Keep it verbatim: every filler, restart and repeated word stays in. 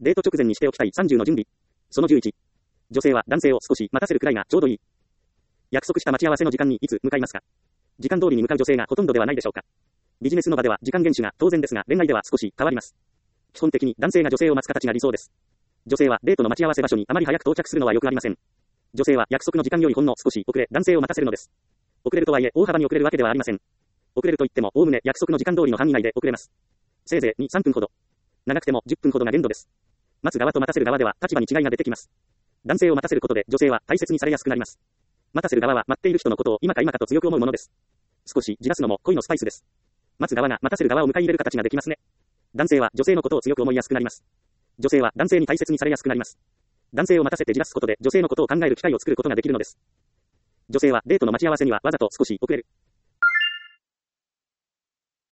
デート直前にしておきたいさんじゅうの準備。そのじゅういち。女性は男性を少し待たせるくらいがちょうどいい。約束した待ち合わせの時間にいつ向かいますか？時間通りに向かう女性がほとんどではないでしょうか。ビジネスの場では時間厳守が当然ですが、恋愛では少し変わります。基本的に男性が女性を待つ形が理想です。女性はデートの待ち合わせ場所にあまり早く到着するのはよくありません。女性は約束の時間よりほんの少し遅れ、男性を待たせるのです。遅れるとはいえ、大幅に遅れるわけではありません。遅れると言っても、おおむね約束の時間通りの範囲内で遅れます。せいぜいに、さんぷんほど。長くてもじゅっぷんほどが限度です。待つ側と待たせる側では立場に違いが出てきます。男性を待たせることで女性は大切にされやすくなります。待たせる側は待っている人のことを今か今かと強く思うものです。少しじらすのも恋のスパイスです。待つ側が待たせる側を迎え入れる形ができますね。男性は女性のことを強く思いやすくなります。女性は男性に大切にされやすくなります。男性を待たせてじらすことで女性のことを考える機会を作ることができるのです。女性はデートの待ち合わせにはわざと少し遅れる。